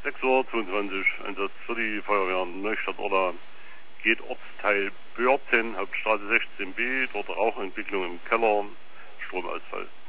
6:22 Uhr, Einsatz für die Feuerwehr Neustadt-Orla. Geht Ortsteil Börten, Hauptstraße 16b, dort Rauchentwicklung im Keller, Stromausfall.